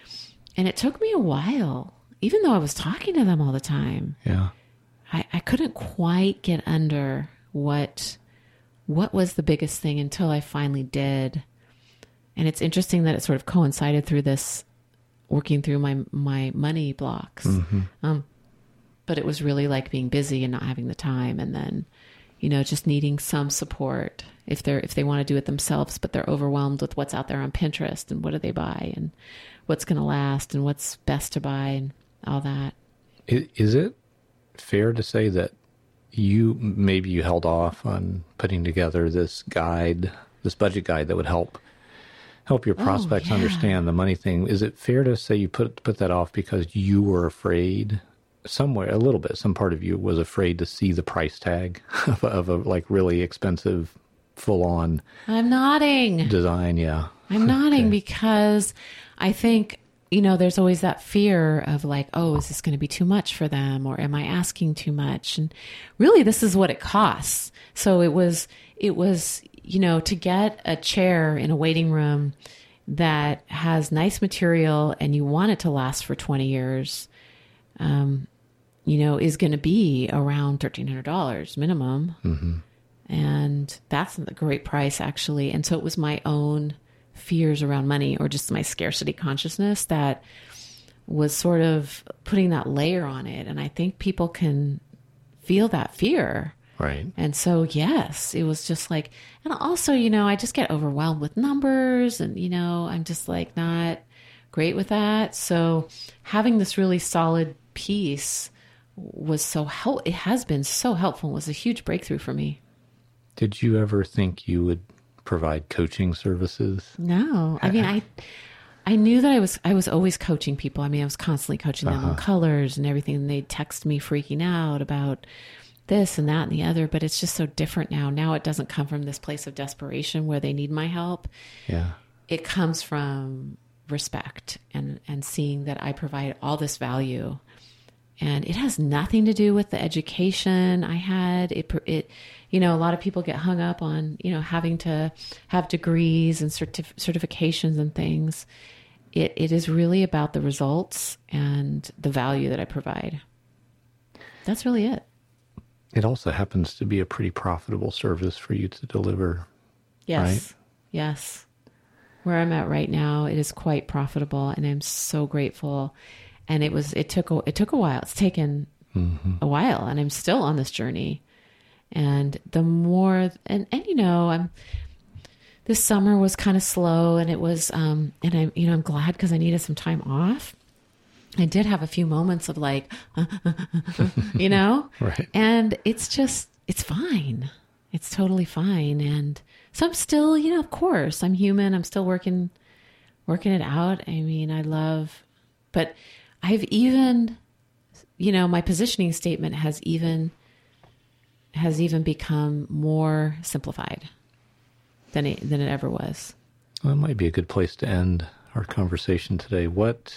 And it took me a while, even though I was talking to them all the time. Yeah. I, I couldn't quite get under what, what was the biggest thing until I finally did. And it's interesting that it sort of coincided through this, working through my, my money blocks. Mm-hmm. Um, but it was really like being busy and not having the time. And then, you know, just needing some support if they're, if they want to do it themselves, but they're overwhelmed with what's out there on Pinterest and what do they buy and what's going to last and what's best to buy and all that. Is it fair to say that you, maybe you held off on putting together this guide, this budget guide that would help help your prospects oh, yeah. understand the money thing? Is it fair to say you put put that off because you were afraid somewhere, a little bit, some part of you was afraid to see the price tag of, of a like really expensive, full on I'm nodding design? Yeah. I'm nodding okay. because I think, you know, there's always that fear of like, oh, is this going to be too much for them? Or am I asking too much? And really, this is what it costs. So it was, it was, you know, to get a chair in a waiting room that has nice material and you want it to last for twenty years, um, you know, is going to be around thirteen hundred dollars minimum. Mm-hmm. And that's a great price, actually. And so it was my own fears around money or just my scarcity consciousness that was sort of putting that layer on it. And I think people can feel that fear. Right. And so, yes, it was just like, and also, you know, I just get overwhelmed with numbers and, you know, I'm just like not great with that. So having this really solid piece was so help. It has been so helpful. It was a huge breakthrough for me. Did you ever think you would provide coaching services? No. I mean, I, I knew that I was, I was always coaching people. I mean, I was constantly coaching them uh-huh. on colors and everything. And they'd text me freaking out about this and that and the other, but it's just so different now. Now it doesn't come from this place of desperation where they need my help. Yeah. It comes from respect and, and seeing that I provide all this value. And it has nothing to do with the education I had. It, it, you know, a lot of people get hung up on, you know, having to have degrees and certif- certifications and things. It, it is really about the results and the value that I provide. That's really it. It also happens to be a pretty profitable service for you to deliver. Yes. Right? Yes. Where I'm at right now, it is quite profitable and I'm so grateful. And it was, it took, a, it took a while. It's taken mm-hmm. a while and I'm still on this journey. And the more, and, and, you know, I'm, this summer was kind of slow and it was, um, and I'm, you know, I'm glad because I needed some time off. I did have a few moments of like, you know, right. And it's just, it's fine. It's totally fine. And so I'm still, you know, of course I'm human. I'm still working, working it out. I mean, I love, but I've even, you know, my positioning statement has even, has even become more simplified than it, than it ever was. Well, that might be a good place to end our conversation today. What,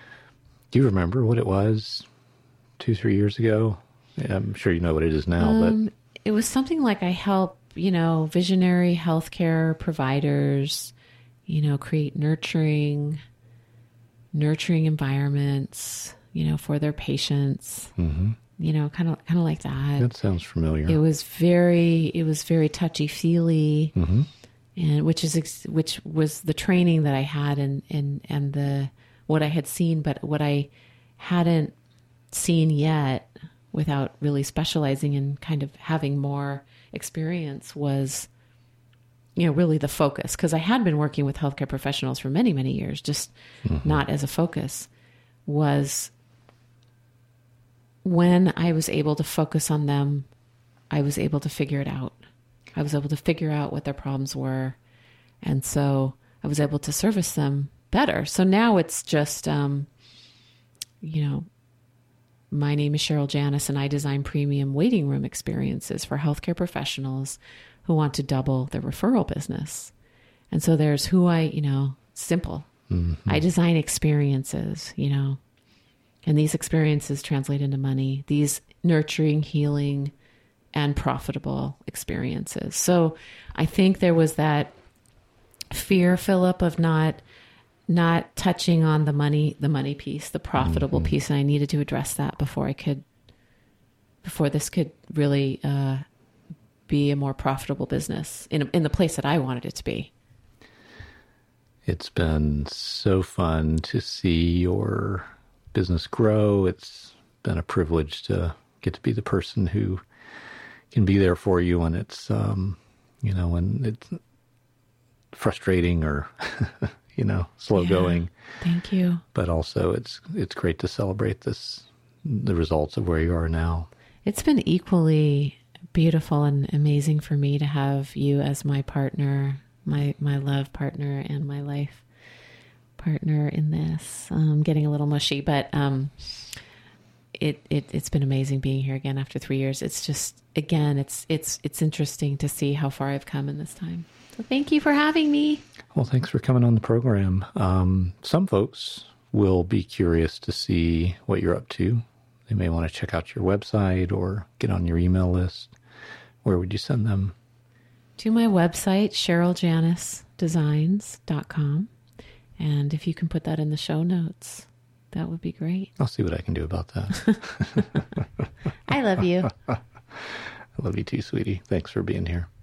do you remember what it was two, three years ago? Yeah, I'm sure you know what it is now, um, but it was something like I help, you know, visionary healthcare providers, you know, create nurturing, nurturing environments, you know, for their patients, mm-hmm. you know, kind of, kind of like that. That sounds familiar. It was very, it was very touchy feely, mm-hmm. and which is, which was the training that I had and, and, and the, what I had seen, but what I hadn't seen yet without really specializing and kind of having more experience was, you know, really the focus. Because I had been working with healthcare professionals for many, many years, just mm-hmm. not as a focus, was when I was able to focus on them, I was able to figure it out. I was able to figure out what their problems were. And so I was able to service them better. So now it's just, um, you know, my name is Cheryl Janis and I design premium waiting room experiences for healthcare professionals who want to double their referral business. And so there's who I, you know, simple. Mm-hmm. I design experiences, you know, and these experiences translate into money. These nurturing, healing and profitable experiences. So I think there was that fear, Philip, of not not touching on the money, the money piece, the profitable mm-hmm. piece. And I needed to address that before I could, before this could really uh, be a more profitable business in, in the place that I wanted it to be. It's been so fun to see your business grow. It's been a privilege to get to be the person who can be there for you when it's, um, you know, when it's frustrating or, you know, slow yeah, going. Thank you. But also it's, it's great to celebrate this, the results of where you are now. It's been equally beautiful and amazing for me to have you as my partner, my, my love partner and my life partner in this. I'm getting a little mushy, but, um, it, it, it's been amazing being here again after three years. It's just, again, it's, it's, it's interesting to see how far I've come in this time. So thank you for having me. Well, thanks for coming on the program. Um, some folks will be curious to see what you're up to. They may want to check out your website or get on your email list. Where would you send them? To my website, cheryl janis designs dot com. And if you can put that in the show notes, that would be great. I'll see what I can do about that. I love you. I love you too, sweetie. Thanks for being here.